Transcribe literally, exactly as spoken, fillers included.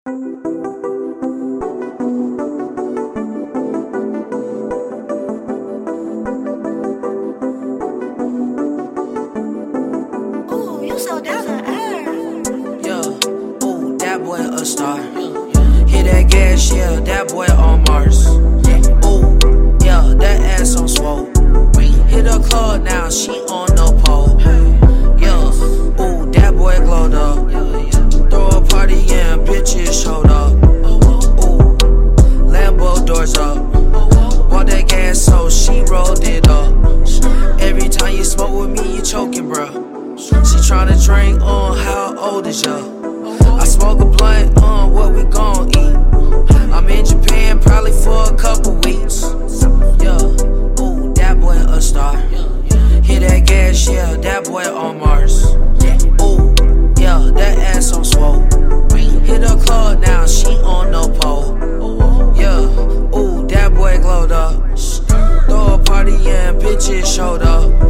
Ooh, you so down to earth. Yeah, ooh, that boy a star. Hit that gas, yeah, that boy on Mars. Ooh, yeah, that ass on swole. Hit a club now, she on no pole. Yeah, ooh, that boy glowed up. Throw a party and bitches showed up. Ooh, Lambo doors up. Bought that gas so she rolled it up. Every time you smoke with me, you choking, bruh. She tryna drink on, how old is ya? I smoke a blunt on, what we gon' eat? I'm in Japan probably for a couple weeks. Yeah, ooh, that boy a star. Hit that gas, yeah, that boy on Mars. Ooh, yeah, that ass on swole. Hit a club now, she on no pole. Yeah, ooh, that boy glowed up. Throw a party and bitches showed up.